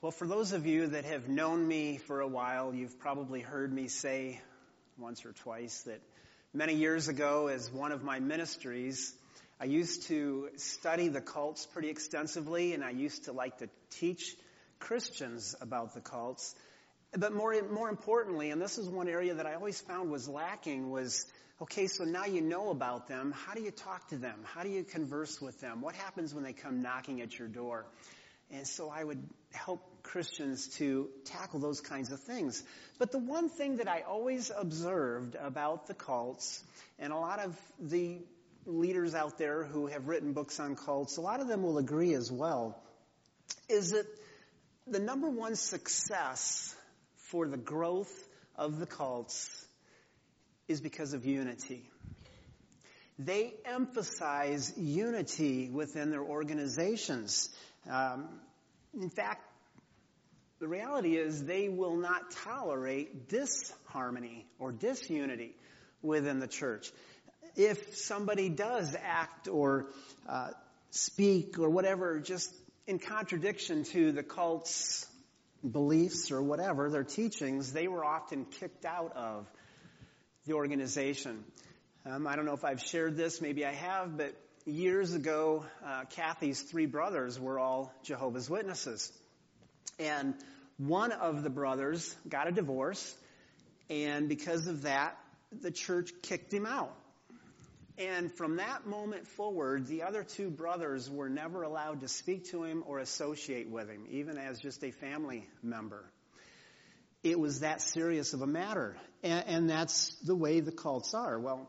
Well, for those of you that have known me for a while, you've probably heard me say once or twice that many years ago, as one of my ministries, I used to study the cults pretty extensively, and I used to like to teach Christians about the cults. But more importantly, and this is one area that I always found was lacking, was, okay, so now you know about them. How do you talk to them? How do you converse with them? What happens when they come knocking at your door? And so I would help Christians to tackle those kinds of things. But the one thing that I always observed about the cults, and a lot of the leaders out there who have written books on cults, a lot of them will agree as well, is that the number one success for the growth of the cults is because of unity. They emphasize unity within their organizations. In fact, the reality is they will not tolerate disharmony or disunity within the church. If somebody does act or speak or whatever just in contradiction to the cult's beliefs or whatever, their teachings, they were often kicked out of the organization. I don't know if I've shared this, maybe I have, but years ago, Kathy's three brothers were all Jehovah's Witnesses. And one of the brothers got a divorce, and because of that, the church kicked him out. And from that moment forward, the other two brothers were never allowed to speak to him or associate with him, even as just a family member. It was that serious of a matter. And that's the way the cults are. Well,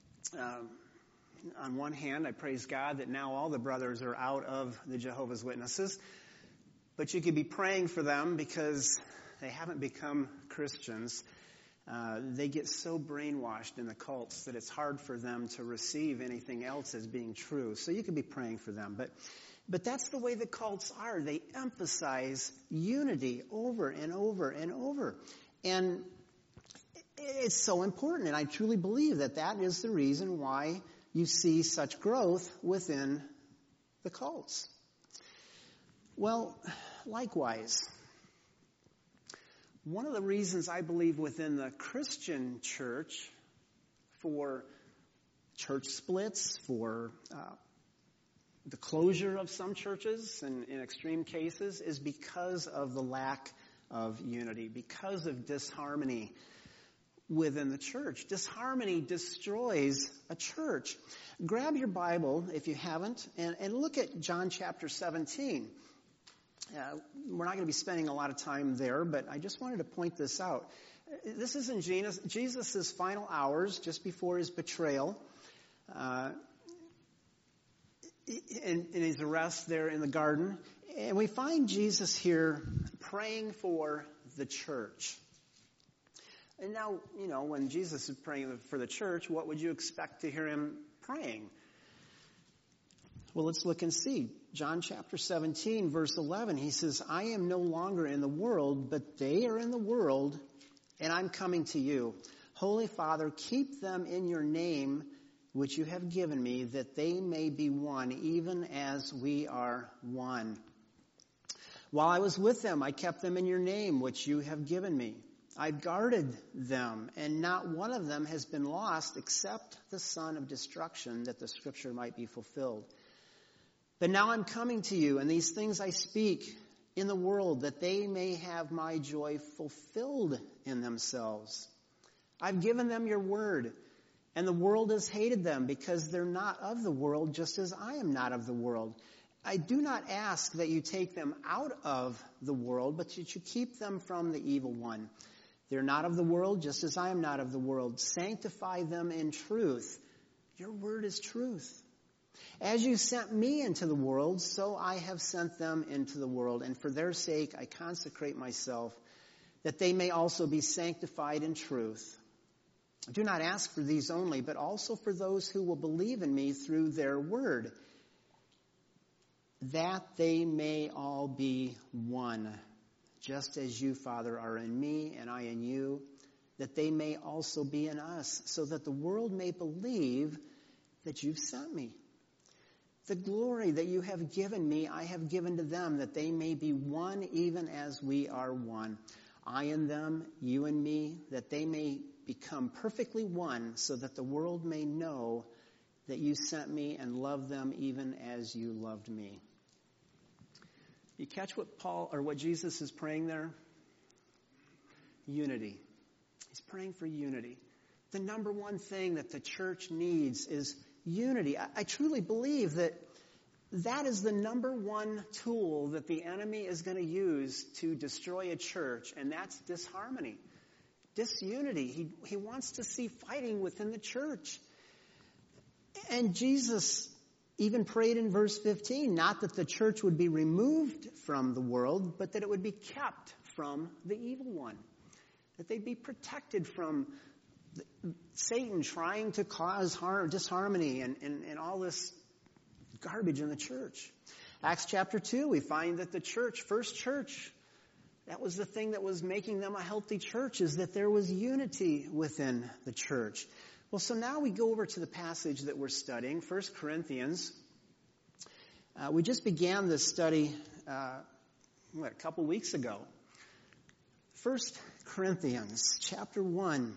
on one hand, I praise God that now all the brothers are out of the Jehovah's Witnesses. But you could be praying for them because they haven't become Christians. They get so brainwashed in the cults that it's hard for them to receive anything else as being true. So you could be praying for them. But that's the way the cults are. They emphasize unity over and over and over. And it's so important. And I truly believe that that is the reason why you see such growth within the cults. Well, likewise, one of the reasons I believe within the Christian church for church splits, for the closure of some churches in extreme cases, is because of the lack of unity, because of disharmony within the church. Disharmony destroys a church. Grab your Bible, if you haven't, and look at John chapter 17. We're not going to be spending a lot of time there, but I just wanted to point this out. This is in Jesus' final hours, just before his betrayal, in his arrest there in the garden. And we find Jesus here praying for the church. And now, when Jesus is praying for the church, what would you expect to hear him praying? Well, let's look and see. John chapter 17, verse 11, he says, I am no longer in the world, but they are in the world, and I'm coming to you. Holy Father, keep them in your name, which you have given me, that they may be one, even as we are one. While I was with them, I kept them in your name, which you have given me. I've guarded them, and not one of them has been lost except the son of destruction, that the scripture might be fulfilled. But now I'm coming to you, and these things I speak in the world, that they may have my joy fulfilled in themselves. I've given them your word, and the world has hated them, because they're not of the world, just as I am not of the world. I do not ask that you take them out of the world, but that you keep them from the evil one. They're not of the world, just as I am not of the world. Sanctify them in truth. Your word is truth. As you sent me into the world, so I have sent them into the world. And for their sake I consecrate myself, that they may also be sanctified in truth. I do not ask for these only, but also for those who will believe in me through their word, that they may all be one, just as you, Father, are in me and I in you, that they may also be in us, so that the world may believe that you've sent me. The glory that you have given me, I have given to them, that they may be one even as we are one. I and them, you and me, that they may become perfectly one, so that the world may know that you sent me and loved them even as you loved me. You catch what Jesus is praying there? Unity. He's praying for unity. The number one thing that the church needs is unity. I truly believe that is the number one tool that the enemy is going to use to destroy a church, and that's disharmony, disunity. He wants to see fighting within the church. And Jesus even prayed in verse 15, not that the church would be removed from the world, but that it would be kept from the evil one, that they'd be protected from Satan trying to cause disharmony and all this garbage in the church. Acts chapter 2, we find that the first church, that was the thing that was making them a healthy church, is that there was unity within the church. Well, so now we go over to the passage that we're studying, 1 Corinthians. We just began this study, a couple weeks ago. 1 Corinthians chapter 1.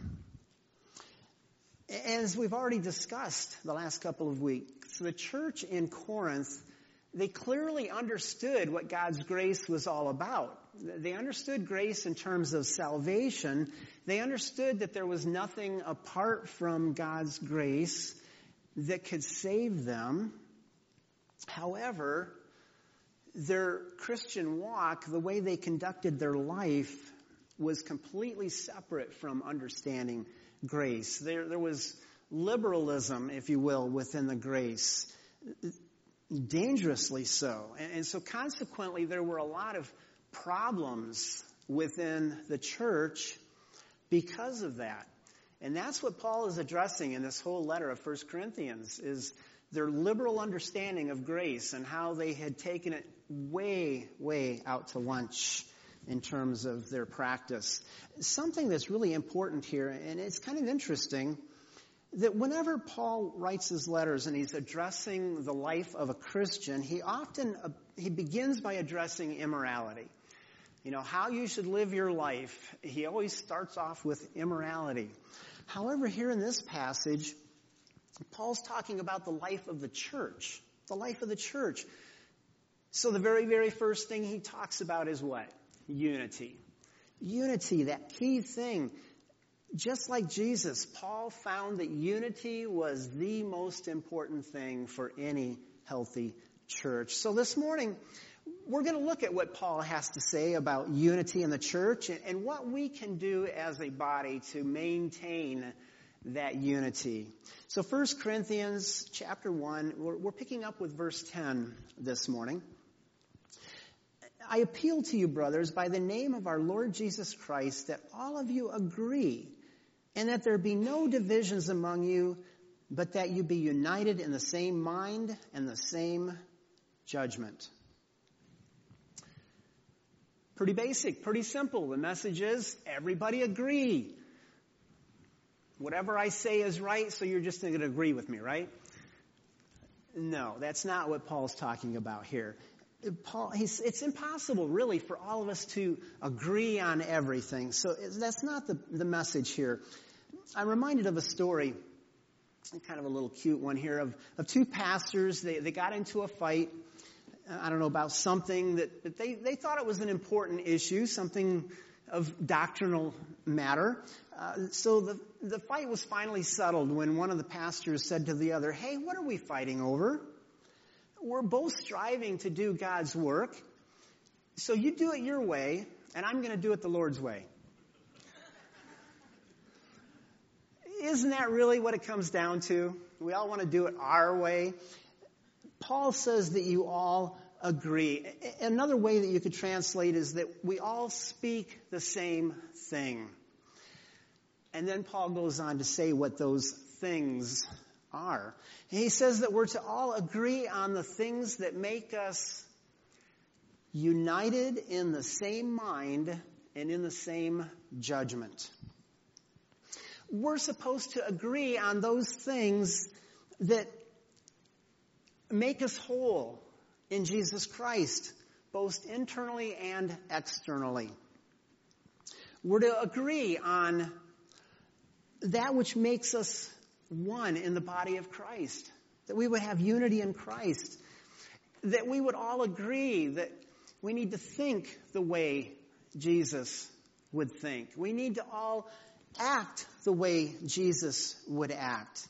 As we've already discussed the last couple of weeks, the church in Corinth, they clearly understood what God's grace was all about. They understood grace in terms of salvation. They understood that there was nothing apart from God's grace that could save them. However, their Christian walk, the way they conducted their life, was completely separate from understanding grace. There was liberalism, if you will, within the grace. Dangerously so. And so consequently, there were a lot of problems within the church because of that. And that's what Paul is addressing in this whole letter of 1 Corinthians, is their liberal understanding of grace and how they had taken it way, way out to lunch in terms of their practice. Something that's really important here, and it's kind of interesting, that whenever Paul writes his letters and he's addressing the life of a Christian, he begins by addressing immorality. How you should live your life. He always starts off with immorality. However, here in this passage, Paul's talking about the life of the church. The life of the church. So the very, very first thing he talks about is what? Unity. Unity, that key thing. Just like Jesus, Paul found that unity was the most important thing for any healthy church. So this morning, we're going to look at what Paul has to say about unity in the church and what we can do as a body to maintain that unity. So 1 Corinthians chapter 1, we're picking up with verse 10 this morning. I appeal to you, brothers, by the name of our Lord Jesus Christ, that all of you agree, and that there be no divisions among you, but that you be united in the same mind and the same judgment. Pretty basic, pretty simple. The message is, everybody agree. Whatever I say is right, so you're just going to agree with me, right? No, that's not what Paul's talking about here. It's impossible, really, for all of us to agree on everything. So that's not the message here. I'm reminded of a story, kind of a little cute one here, of two pastors. They got into a fight, I don't know, about something that they thought it was an important issue, something of doctrinal matter. So the fight was finally settled when one of the pastors said to the other, "Hey, what are we fighting over? We're both striving to do God's work. So you do it your way, and I'm going to do it the Lord's way." Isn't that really what it comes down to? We all want to do it our way. Paul says that you all agree. Another way that you could translate is that we all speak the same thing. And then Paul goes on to say what those things are. He says that we're to all agree on the things that make us united in the same mind and in the same judgment. We're supposed to agree on those things that make us whole in Jesus Christ, both internally and externally. We're to agree on that which makes us one in the body of Christ, that we would have unity in Christ, that we would all agree that we need to think the way Jesus would think. We need to all act the way Jesus would act.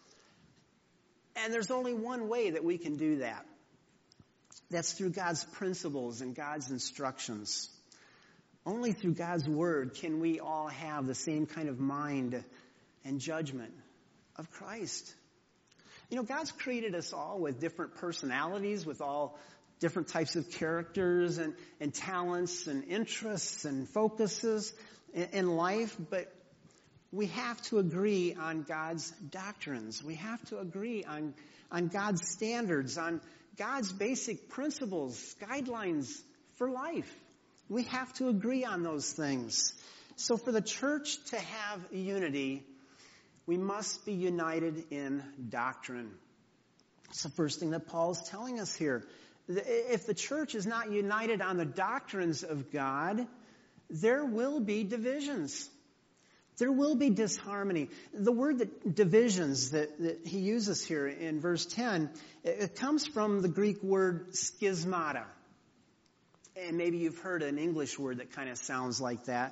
And there's only one way that we can do that. That's through God's principles and God's instructions. Only through God's word can we all have the same kind of mind and judgment of Christ. You know, God's created us all with different personalities, with all different types of characters and talents and interests and focuses in life, but we have to agree on God's doctrines. We have to agree on God's standards, on God's basic principles, guidelines for life. We have to agree on those things. So for the church to have unity, we must be united in doctrine. It's the first thing that Paul's telling us here. If the church is not united on the doctrines of God, there will be divisions. There will be disharmony. The word that divisions that he uses here in verse 10, it comes from the Greek word schismata. And maybe you've heard an English word that kind of sounds like that.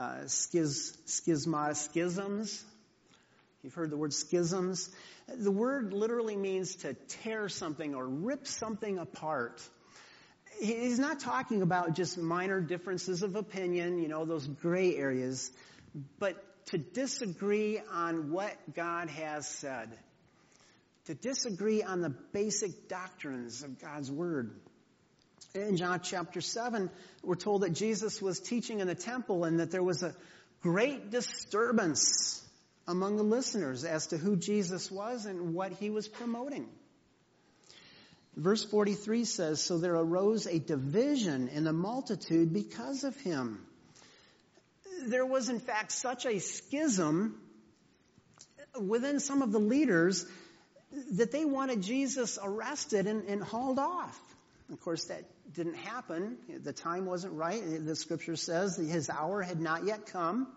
Schismata, schisms. You've heard the word schisms. The word literally means to tear something or rip something apart. He's not talking about just minor differences of opinion, you know, those gray areas, but to disagree on what God has said. To disagree on the basic doctrines of God's word. In John chapter 7, we're told that Jesus was teaching in the temple and that there was a great disturbance among the listeners as to who Jesus was and what he was promoting. Verse 43 says, "So there arose a division in the multitude because of him." There was in fact such a schism within some of the leaders that they wanted Jesus arrested and hauled off. Of course, that didn't happen. The time wasn't right. The scripture says that his hour had not yet come.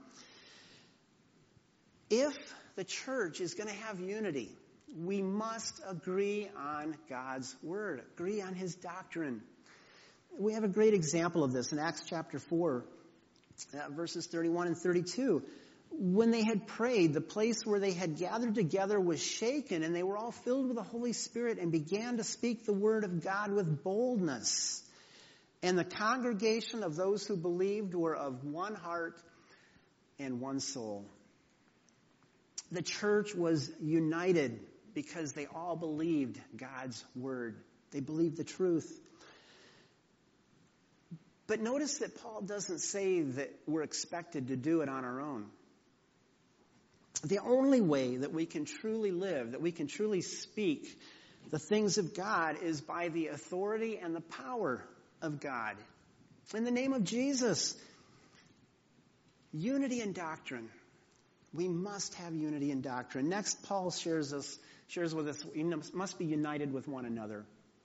If the church is going to have unity, we must agree on God's word, agree on his doctrine. We have a great example of this in Acts chapter 4, verses 31 and 32. When they had prayed, the place where they had gathered together was shaken, and they were all filled with the Holy Spirit and began to speak the word of God with boldness. And the congregation of those who believed were of one heart and one soul. The church was united because they all believed God's word. They believed the truth. But notice that Paul doesn't say that we're expected to do it on our own. The only way that we can truly live, that we can truly speak the things of God is by the authority and the power of God. In the name of Jesus, unity in doctrine. We must have unity in doctrine. Next, Paul shares with us, we must be united with one another.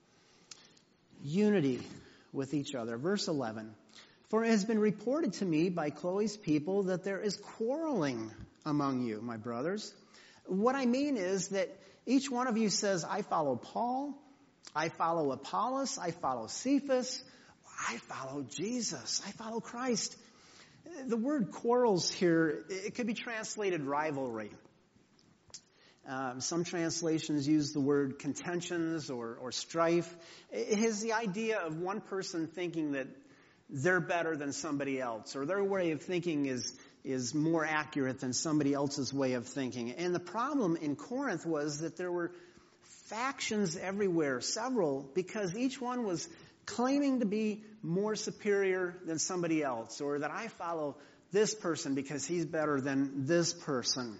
Unity with each other. Verse 11. "For it has been reported to me by Chloe's people that there is quarreling among you, my brothers. What I mean is that each one of you says, I follow Paul, I follow Apollos, I follow Cephas, I follow Jesus, I follow Christ." The word quarrels here, it could be translated rivalry. Some translations use the word contentions or strife. It has the idea of one person thinking that they're better than somebody else, or their way of thinking is more accurate than somebody else's way of thinking. And the problem in Corinth was that there were factions everywhere, several, because each one was claiming to be more superior than somebody else, or that I follow this person because he's better than this person.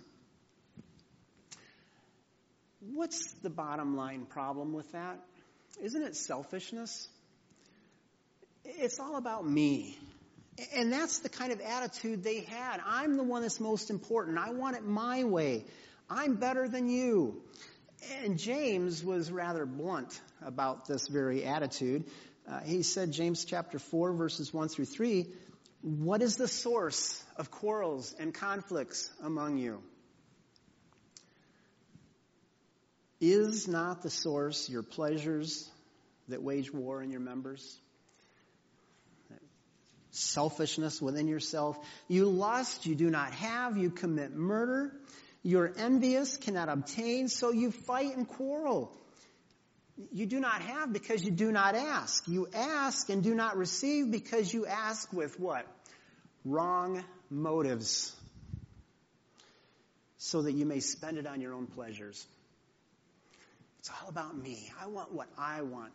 What's the bottom line problem with that? Isn't it selfishness? It's all about me. And that's the kind of attitude they had. I'm the one that's most important. I want it my way. I'm better than you. And James was rather blunt about this very attitude. He said, James chapter 4, verses 1 through 3, what is the source of quarrels and conflicts among you? Is not the source your pleasures that wage war in your members? Selfishness within yourself. You lust, you do not have, you commit murder. You're envious, cannot obtain, so you fight and quarrel. You do not have because you do not ask. You ask and do not receive because you ask with what? Wrong motives. So that you may spend it on your own pleasures. It's all about me. I want what I want.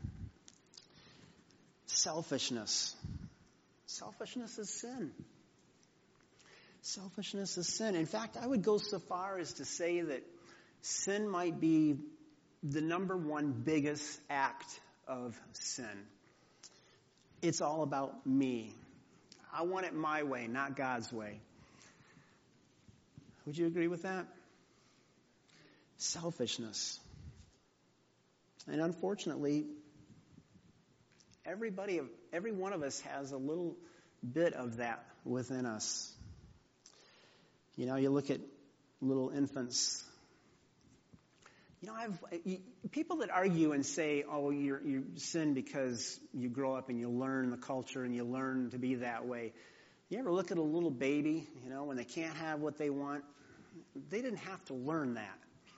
Selfishness. Selfishness is sin. Selfishness is sin. In fact, I would go so far as to say that sin might be the number one biggest act of sin. It's all about me. I want it my way, not God's way. Would you agree with that? Selfishness. And unfortunately, every one of us has a little bit of that within us. You know, you look at little infants. You know, people that argue and say, oh, you sin because you grow up and you learn the culture and you learn to be that way. You ever look at a little baby, you know, when they can't have what they want? They didn't have to learn that.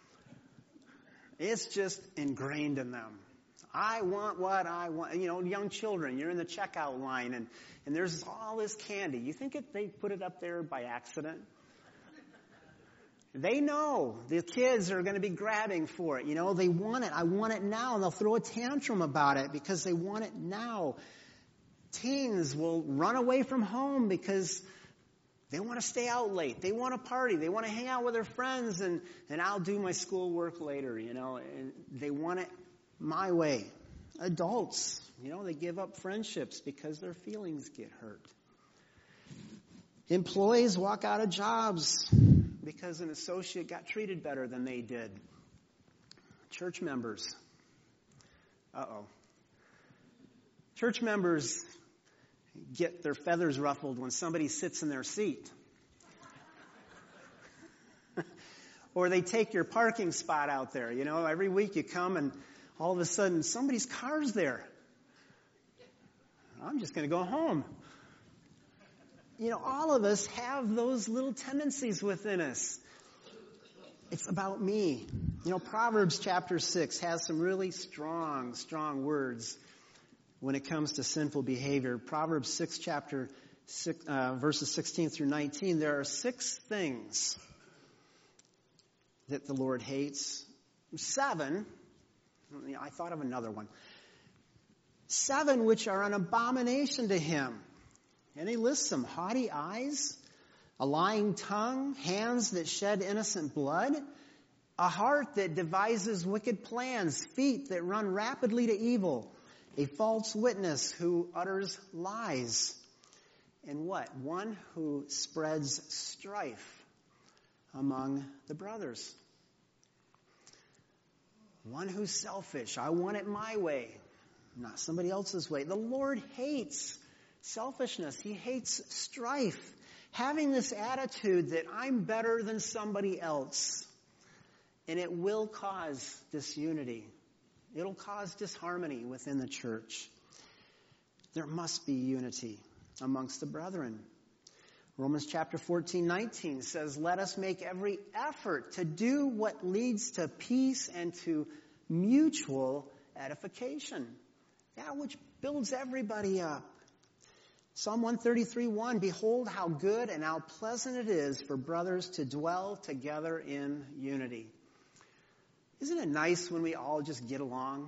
It's just ingrained in them. I want what I want. You know, young children, you're in the checkout line and there's all this candy. You think they put it up there by accident? They know the kids are going to be grabbing for it. You know, they want it. I want it now. And they'll throw a tantrum about it because they want it now. Teens will run away from home because they want to stay out late. They want to party. They want to hang out with their friends and I'll do my schoolwork later, you know. And they want it my way. Adults, you know, they give up friendships because their feelings get hurt. Employees walk out of jobs because an associate got treated better than they did. Church members. Church members get their feathers ruffled when somebody sits in their seat. Or they take your parking spot out there. You know, every week you come and all of a sudden somebody's car's there. I'm just going to go home. You know, all of us have those little tendencies within us. It's about me. You know, Proverbs chapter 6 has some really strong words when it comes to sinful behavior. Proverbs 6 chapter 6, verses 16 through 19. There are 6 things that the Lord hates. 7, I thought of another one. 7 which are an abomination to him. And he lists them: haughty eyes, a lying tongue, hands that shed innocent blood, a heart that devises wicked plans, feet that run rapidly to evil, a false witness who utters lies, and what? One who spreads strife among the brothers. One who's selfish. I want it my way, not somebody else's way. The Lord hates selfishness. He hates strife. Having this attitude that I'm better than somebody else. And it will cause disunity. It'll cause disharmony within the church. There must be unity amongst the brethren. Romans chapter 14:19 says, let us make every effort to do what leads to peace and to mutual edification. That which builds everybody up. Psalm 133:1, behold how good and how pleasant it is for brothers to dwell together in unity. Isn't it nice when we all just get along?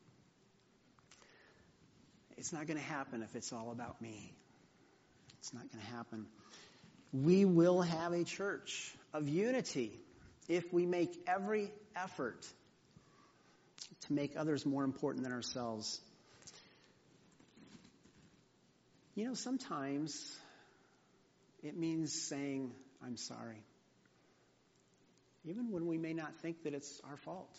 It's not going to happen if it's all about me. It's not going to happen. We will have a church of unity if we make every effort to make others more important than ourselves. You know, sometimes it means saying, I'm sorry. even when we may not think that it's our fault.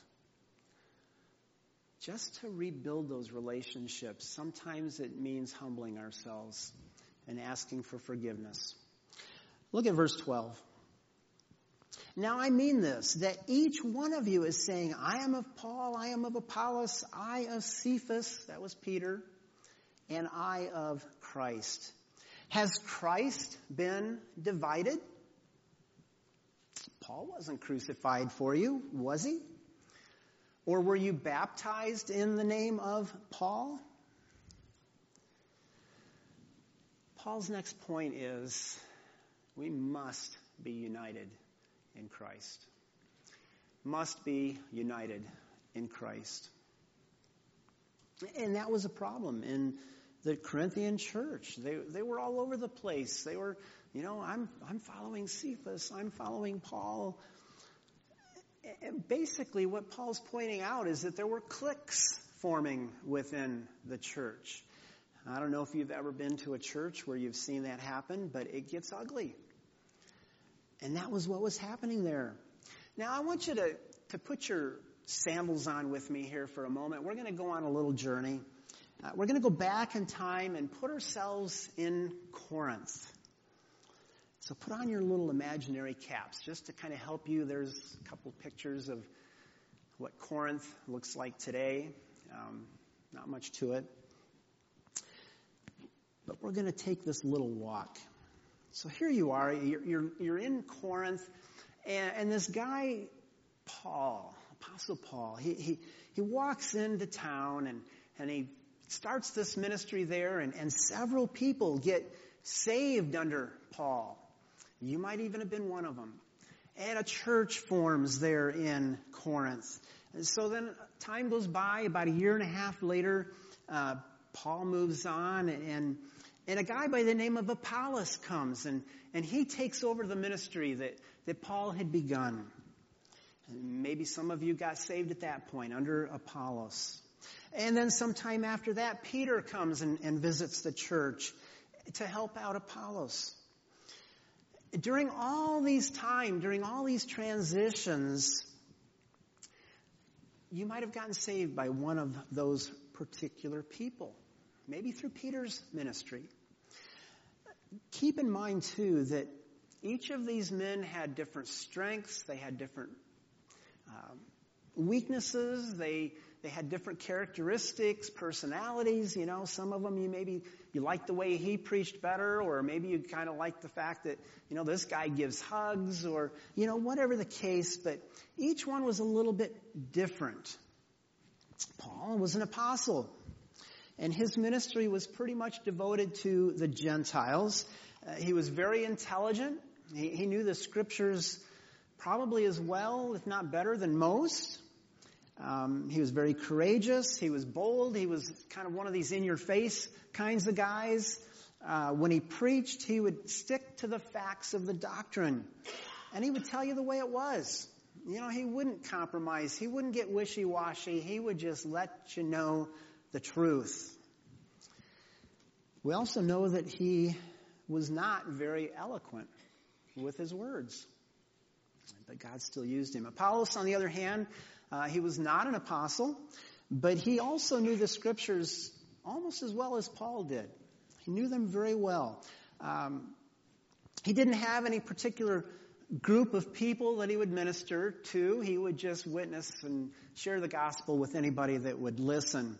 Just to rebuild those relationships, sometimes it means humbling ourselves and asking for forgiveness. Look at verse 12. Now I mean this, that each one of you is saying, I am of Paul, I am of Apollos, I of Cephas, that was Peter, and I of Christ. Has Christ been divided? Paul wasn't crucified for you, was he? Or were you baptized in the name of Paul? Paul's next point is we must be united in Christ. Must be united in Christ. And that was a problem in the Corinthian church. They were all over the place. They were, I'm following Cephas, I'm following Paul. And basically what Paul's pointing out is that there were cliques forming within the church. I don't know if you've ever been to a church where you've seen that happen, but it gets ugly. And that was what was happening there. Now I want you to put your sandals on with me here for a moment. We're going to go on a little journey. We're going to go back in time and put ourselves in Corinth. So put on your little imaginary caps just to kind of help you. There's a couple pictures of what Corinth looks like today. Not much to it. But we're going to take this little walk. So here you are. You're in Corinth. And this guy, Paul, Apostle Paul, he walks into town and he starts this ministry there. And several people get saved under Paul. You might even have been one of them. And a church forms there in Corinth. And so then time goes by, about a year and a half later, Paul moves on, and a guy by the name of Apollos comes, and he takes over the ministry that Paul had begun. And maybe some of you got saved at that point under Apollos. And then sometime after that, Peter comes and visits the church to help out Apollos. During all these transitions, you might have gotten saved by one of those particular people, maybe through Peter's ministry. Keep in mind, too, that each of these men had different strengths, they had different weaknesses, they had different characteristics, personalities. Some of them you like the way he preached better, or maybe you kind of like the fact that, this guy gives hugs, or, whatever the case, but each one was a little bit different. Paul was an apostle, and his ministry was pretty much devoted to the Gentiles. He was very intelligent. He knew the scriptures probably as well, if not better than most. He was very courageous. He was bold. He was kind of one of these in-your-face kinds of guys. When he preached, he would stick to the facts of the doctrine. And he would tell you the way it was. He wouldn't compromise. He wouldn't get wishy-washy. He would just let you know the truth. We also know that he was not very eloquent with his words. But God still used him. Apollos, on the other hand, he was not an apostle, but he also knew the scriptures almost as well as Paul did. He knew them very well. He didn't have any particular group of people that he would minister to. He would just witness and share the gospel with anybody that would listen.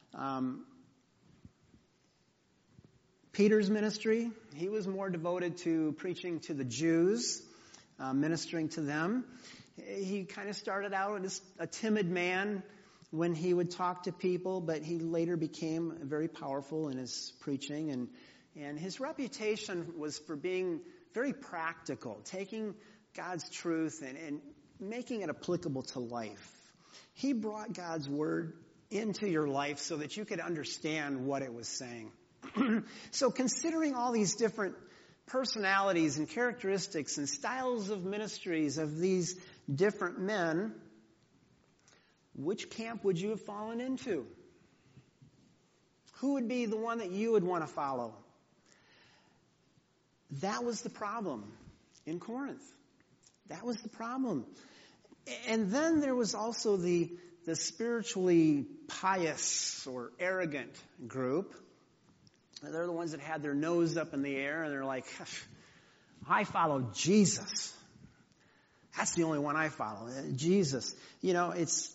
Peter's ministry, he was more devoted to preaching to the Jews, ministering to them. He kind of started out as a timid man when he would talk to people, but he later became very powerful in his preaching, and his reputation was for being very practical, taking God's truth and making it applicable to life. He brought God's word into your life so that you could understand what it was saying. So considering all these different personalities and characteristics and styles of ministries of these different men, which camp would you have fallen into? Who would be the one that you would want to follow? That was the problem in Corinth. That was the problem. And then there was also the spiritually pious or arrogant group. They're the ones that had their nose up in the air and they're like, I follow Jesus. That's the only one I follow, Jesus. It's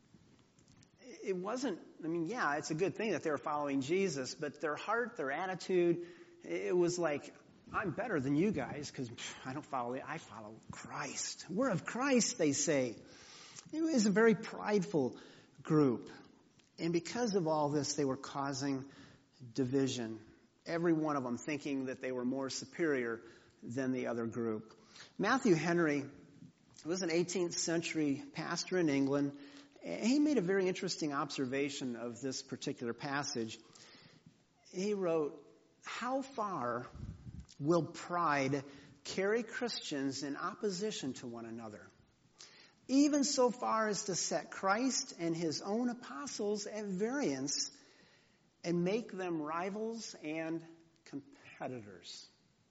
a good thing that they were following Jesus, but their heart, their attitude, it was like, I'm better than you guys because I follow Christ. We're of Christ, they say. It was a very prideful group. And because of all this, they were causing division. Every one of them thinking that they were more superior than the other group. Matthew Henry was an 18th century pastor in England. He made a very interesting observation of this particular passage. He wrote, "How far will pride carry Christians in opposition to one another, even so far as to set Christ and his own apostles at variance and make them rivals and competitors?"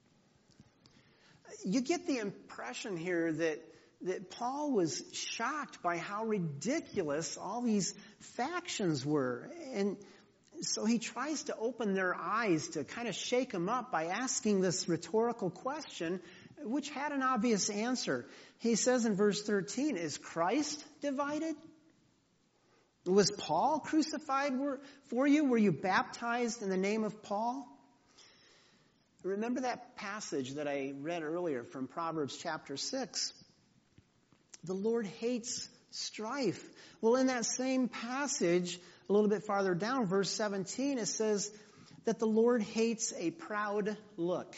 You get the impression here that Paul was shocked by how ridiculous all these factions were. And so he tries to open their eyes to kind of shake them up by asking this rhetorical question, which had an obvious answer. He says in verse 13, is Christ divided? Was Paul crucified for you? Were you baptized in the name of Paul? Remember that passage that I read earlier from Proverbs chapter 6? The Lord hates strife. Well, in that same passage, a little bit farther down, verse 17, it says that the Lord hates a proud look.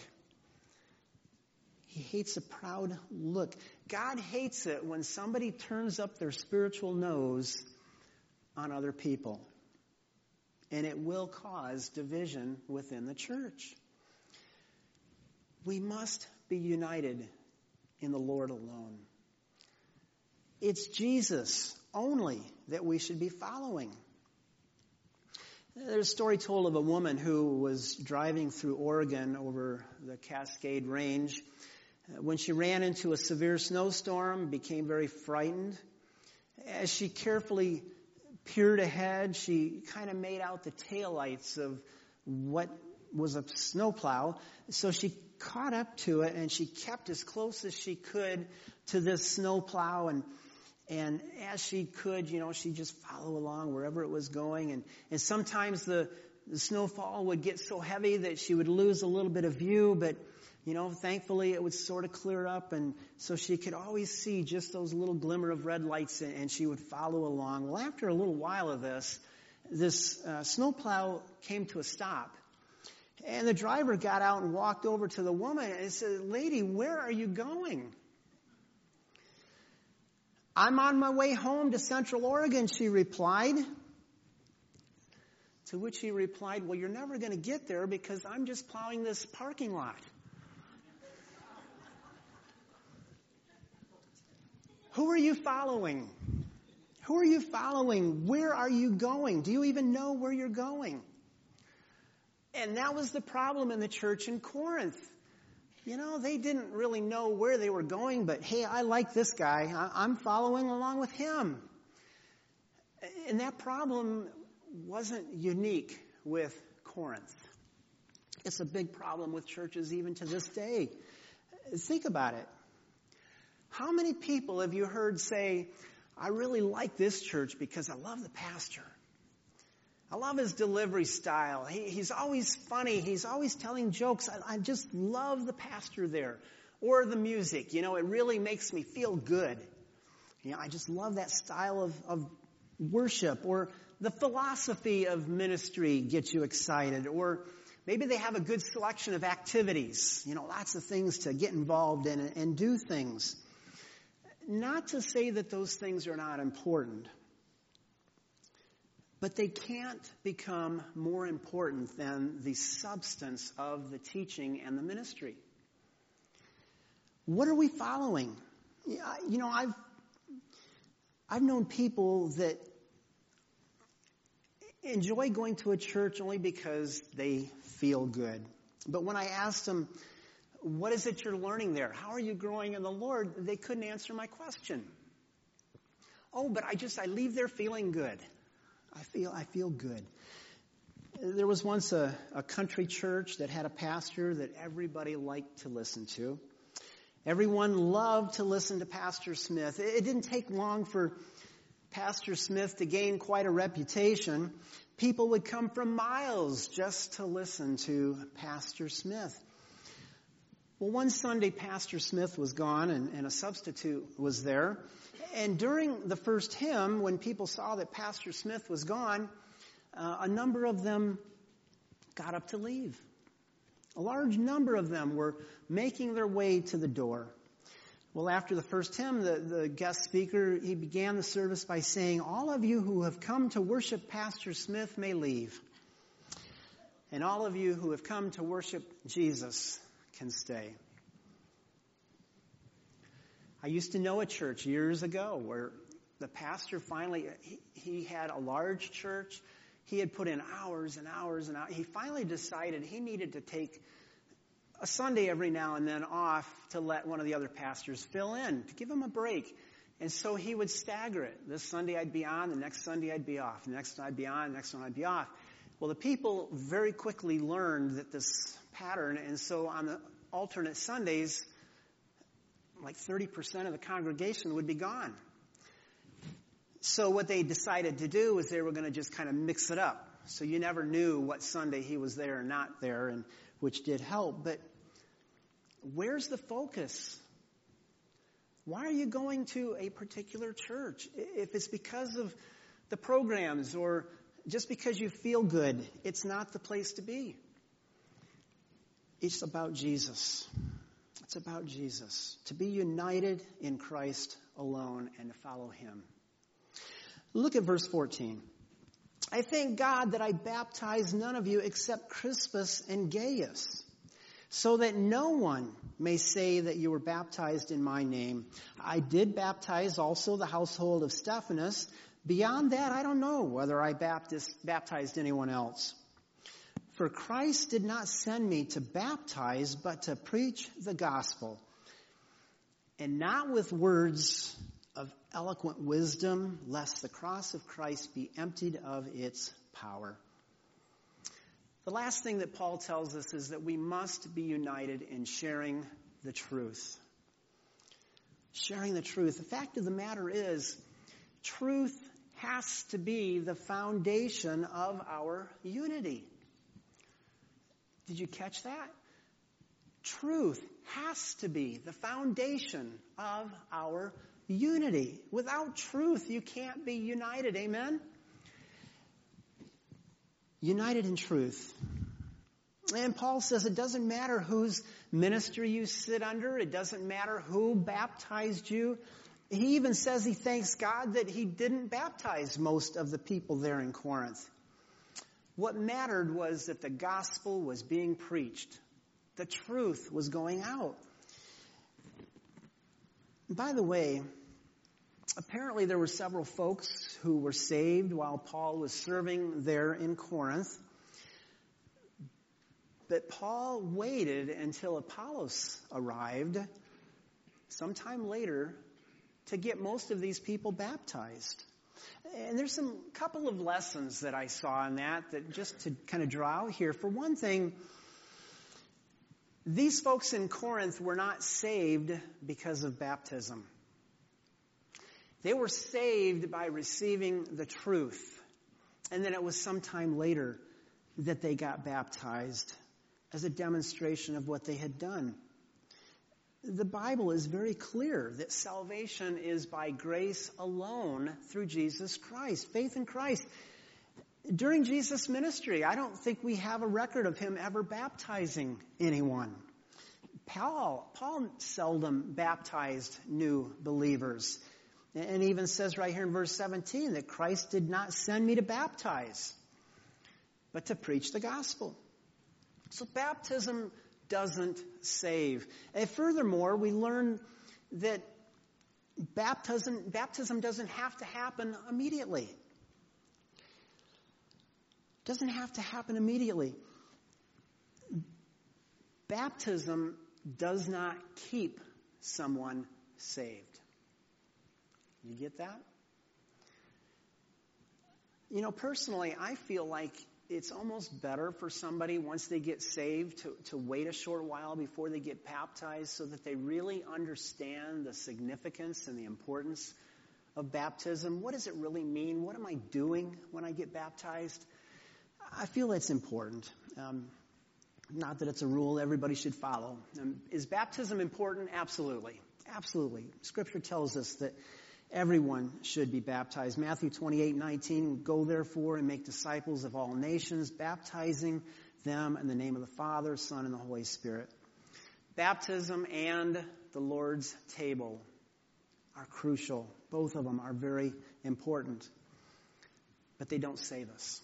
He hates a proud look. God hates it when somebody turns up their spiritual nose on other people. And it will cause division within the church. We must be united in the Lord alone. It's Jesus only that we should be following. There's a story told of a woman who was driving through Oregon over the Cascade Range. When she ran into a severe snowstorm, became very frightened. As she carefully peered ahead, she kind of made out the taillights of what was a snowplow. So she caught up to it and she kept as close as she could to this snowplow, and as she could, she'd just follow along wherever it was going. And sometimes the snowfall would get so heavy that she would lose a little bit of view, but thankfully it would sort of clear up, and so she could always see just those little glimmer of red lights, and she would follow along. Well, after a little while of this snowplow came to a stop, and the driver got out and walked over to the woman and said, "Lady, where are you going?" "I'm on my way home to Central Oregon," she replied. To which he replied, "Well, you're never going to get there because I'm just plowing this parking lot." Who are you following? Who are you following? Where are you going? Do you even know where you're going? And that was the problem in the church in Corinth. They didn't really know where they were going, but hey, I like this guy. I'm following along with him. And that problem wasn't unique with Corinth. It's a big problem with churches even to this day. Think about it. How many people have you heard say, "I really like this church because I love the pastor. I love his delivery style. He's always funny. He's always telling jokes. I just love the pastor there." Or the music. It really makes me feel good. I just love that style of worship. Or the philosophy of ministry gets you excited. Or maybe they have a good selection of activities. Lots of things to get involved in and do things. Not to say that those things are not important. But they can't become more important than the substance of the teaching and the ministry. What are we following? I've known people that enjoy going to a church only because they feel good. But when I asked them, What is it you're learning there? How are you growing in the Lord? They couldn't answer my question. Oh, but I leave there feeling good. I feel good. There was once a country church that had a pastor that everybody liked to listen to. Everyone loved to listen to Pastor Smith. It didn't take long for Pastor Smith to gain quite a reputation. People would come from miles just to listen to Pastor Smith. Well, one Sunday, Pastor Smith was gone and a substitute was there. And during the first hymn, when people saw that Pastor Smith was gone, a number of them got up to leave. A large number of them were making their way to the door. Well, after the first hymn, the guest speaker, he began the service by saying, "All of you who have come to worship Pastor Smith may leave. And all of you who have come to worship Jesus can stay." I used to know a church years ago where the pastor finally, he had a large church. He had put in hours and hours and hours. He finally decided he needed to take a Sunday every now and then off to let one of the other pastors fill in, to give him a break. And so he would stagger it. This Sunday I'd be on, the next Sunday I'd be off. The next I'd be on, the next one I'd be off. Well, the people very quickly learned that this pattern, and so on the alternate Sundays, like 30% of the congregation would be gone. So what they decided to do was they were going to just kind of mix it up. So you never knew what Sunday he was there or not there, and which did help. But where's the focus? Why are you going to a particular church? If it's because of the programs or just because you feel good, it's not the place to be. It's about Jesus. It's about Jesus. To be united in Christ alone and to follow him. Look at verse 14. "I thank God that I baptized none of you except Crispus and Gaius, so that no one may say that you were baptized in my name. I did baptize also the household of Stephanas. Beyond that, I don't know whether I baptized anyone else. For Christ did not send me to baptize, but to preach the gospel, and not with words of eloquent wisdom, lest the cross of Christ be emptied of its power." The last thing that Paul tells us is that we must be united in sharing the truth. Sharing the truth. The fact of the matter is, truth has to be the foundation of our unity. Did you catch that? Truth has to be the foundation of our unity. Without truth, you can't be united. Amen? United in truth. And Paul says it doesn't matter whose ministry you sit under. It doesn't matter who baptized you. He even says he thanks God that he didn't baptize most of the people there in Corinth. What mattered was that the gospel was being preached. The truth was going out. By the way, apparently there were several folks who were saved while Paul was serving there in Corinth. But Paul waited until Apollos arrived sometime later to get most of these people baptized. And there's some couple of lessons that I saw in that just to kind of draw out here. For one thing, these folks in Corinth were not saved because of baptism. They were saved by receiving the truth. And then it was sometime later that they got baptized as a demonstration of what they had done. The Bible is very clear that salvation is by grace alone through Jesus Christ. Faith in Christ. During Jesus' ministry, I don't think we have a record of him ever baptizing anyone. Paul seldom baptized new believers. And even says right here in verse 17 that Christ did not send me to baptize, but to preach the gospel. So baptism doesn't save. And furthermore, we learn that baptism doesn't have to happen immediately. Doesn't have to happen immediately. Baptism does not keep someone saved. You get that? You know, personally, I feel like it's almost better for somebody once they get saved to wait a short while before they get baptized so that they really understand the significance and the importance of baptism. What does it really mean? What am I doing when I get baptized? I feel it's important. Not that it's a rule everybody should follow. Is baptism important? Absolutely. Absolutely. Scripture tells us that everyone should be baptized. Matthew 28:19, go therefore and make disciples of all nations, baptizing them in the name of the Father, Son, and the Holy Spirit. Baptism and the Lord's table are crucial. Both of them are very important. But they don't save us.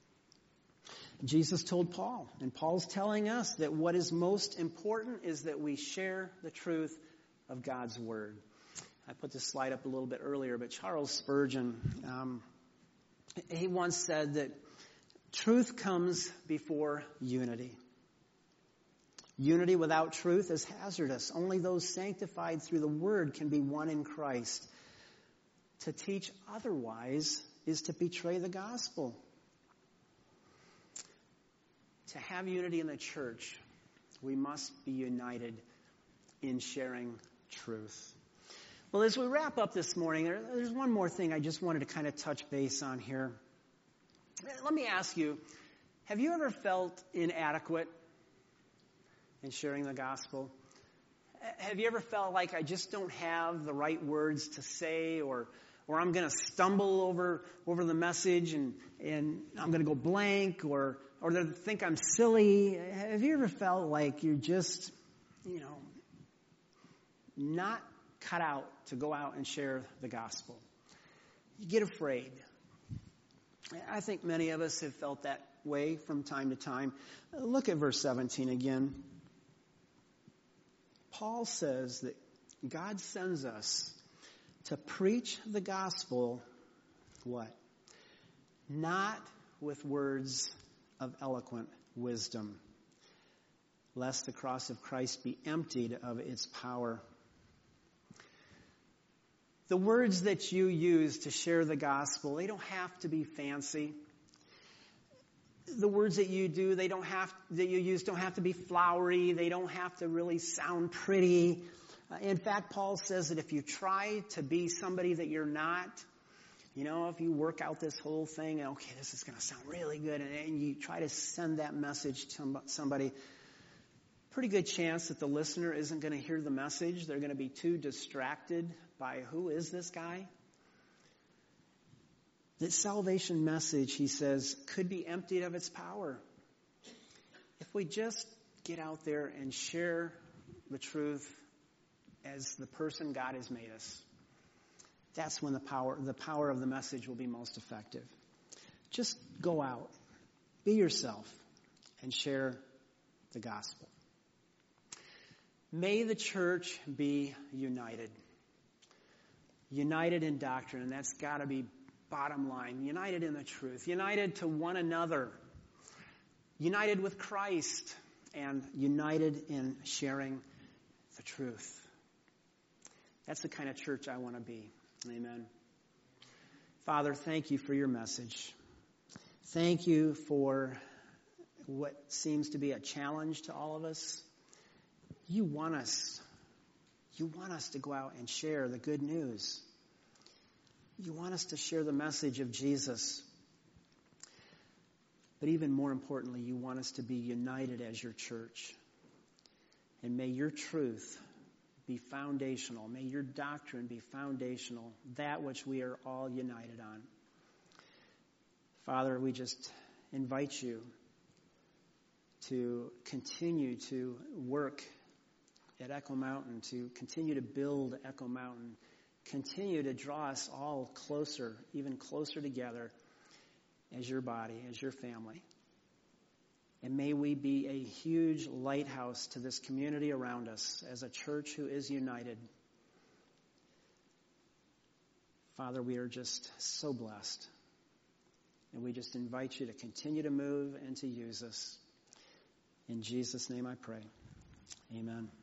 Jesus told Paul, and Paul's telling us that what is most important is that we share the truth of God's Word. I put this slide up a little bit earlier, but Charles Spurgeon, he once said that truth comes before unity. Unity without truth is hazardous. Only those sanctified through the Word can be one in Christ. To teach otherwise is to betray the gospel. To have unity in the church, we must be united in sharing truth. Well, as we wrap up this morning, there's one more thing I just wanted to kind of touch base on here. Let me ask you, have you ever felt inadequate in sharing the gospel? Have you ever felt like I just don't have the right words to say, or I'm going to stumble over the message and I'm going to go blank, or they think I'm silly? Have you ever felt like you're just, not cut out to go out and share the gospel? You get afraid. I think many of us have felt that way from time to time. Look at verse 17 again. Paul says that God sends us to preach the gospel, what? Not with words of eloquent wisdom, lest the cross of Christ be emptied of its power. The words that you use to share the gospel, they don't have to be fancy. The words that you use don't have to be flowery. They don't have to really sound pretty. In fact, Paul says that if you try to be somebody that you're not, if you work out this whole thing, okay, this is going to sound really good, and you try to send that message to somebody, pretty good chance that the listener isn't going to hear the message. They're going to be too distracted by who is this guy. The salvation message, he says, could be emptied of its power. If we just get out there and share the truth as the person God has made us, that's when the power of the message will be most effective. Just go out, be yourself, and share the gospel. May the church be united. United in doctrine, and that's got to be bottom line. United in the truth. United to one another. United with Christ. And united in sharing the truth. That's the kind of church I want to be. Amen. Father, thank you for your message. Thank you for what seems to be a challenge to all of us. You want us to go out and share the good news. You want us to share the message of Jesus. But even more importantly, you want us to be united as your church. And may your truth be foundational. May your doctrine be foundational, that which we are all united on. Father, we just invite you to continue to work at Echo Mountain, to continue to build Echo Mountain, continue to draw us all closer, even closer together as your body, as your family. And may we be a huge lighthouse to this community around us as a church who is united. Father, we are just so blessed. And we just invite you to continue to move and to use us. In Jesus' name I pray. Amen.